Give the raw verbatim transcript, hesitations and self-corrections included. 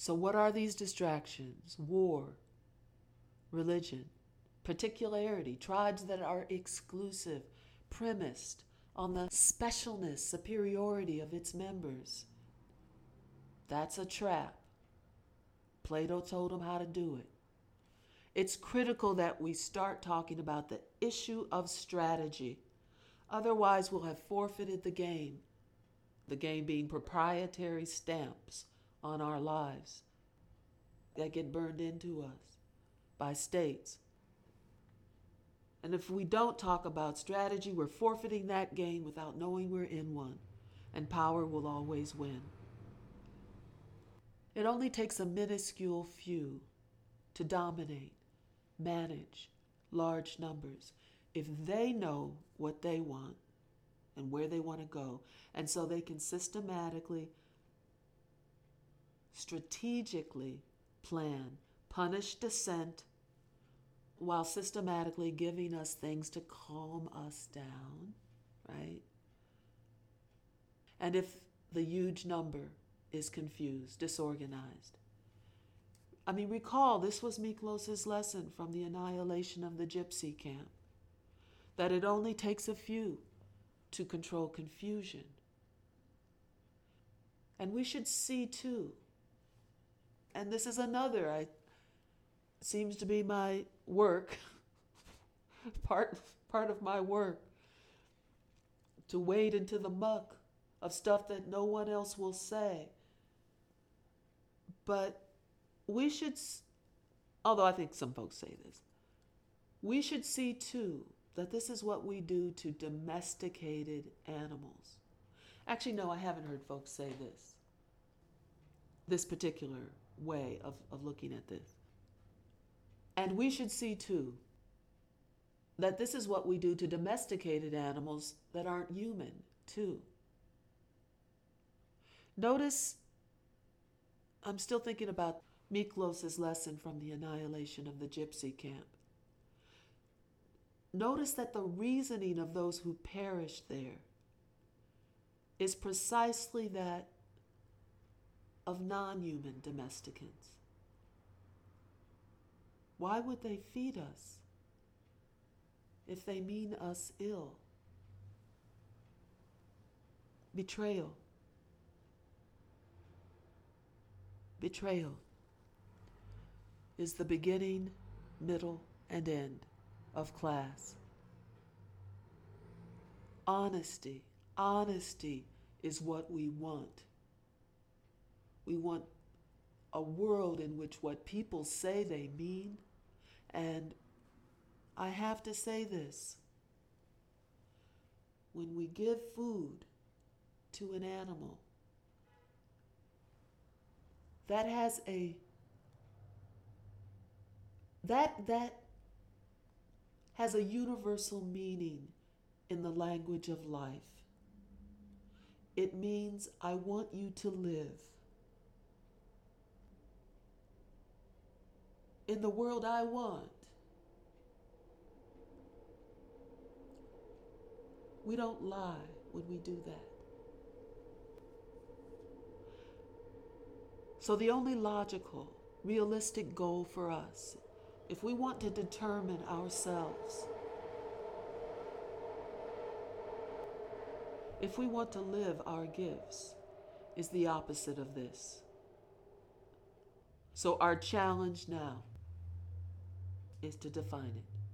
So, what are these distractions? War, religion, particularity, tribes that are exclusive, premised on the specialness, superiority of its members. That's a trap. Plato told them how to do it. It's critical that we start talking about the issue of strategy. Otherwise, we'll have forfeited the game. The game being proprietary stamps on our lives that get burned into us by states. And if we don't talk about strategy, we're forfeiting that game without knowing we're in one. And power will always win. It only takes a minuscule few to dominate, manage large numbers if they know what they want and where they want to go. And so they can systematically, strategically plan, punish dissent, while systematically giving us things to calm us down, right? And if the huge number is confused, disorganized. I mean, recall, this was Miklos's lesson from the annihilation of the gypsy camp, that it only takes a few to control confusion. And we should see too, and this is another, I seems to be my work, part, part of my work, to wade into the muck of stuff that no one else will say. But we should, although I think some folks say this, we should see too that this is what we do to domesticated animals. Actually, no, I haven't heard folks say this, this particular way of, of looking at this. And we should see too that this is what we do to domesticated animals that aren't human too. Notice, I'm still thinking about Miklos's lesson from the annihilation of the gypsy camp. Notice that the reasoning of those who perished there is precisely that of non-human domesticants. Why would they feed us if they mean us ill? Betrayal. Betrayal is the beginning, middle, and end of class. Honesty. Honesty is what we want. We want a world in which what people say they mean, and I have to say this, when we give food to an animal, that has a, that, that has a universal meaning in the language of life. It means I want you to live. In the world I want. We don't lie when we do that. So the only logical, realistic goal for us, if we want to determine ourselves, if we want to live our gifts, is the opposite of this. So our challenge now is to define it.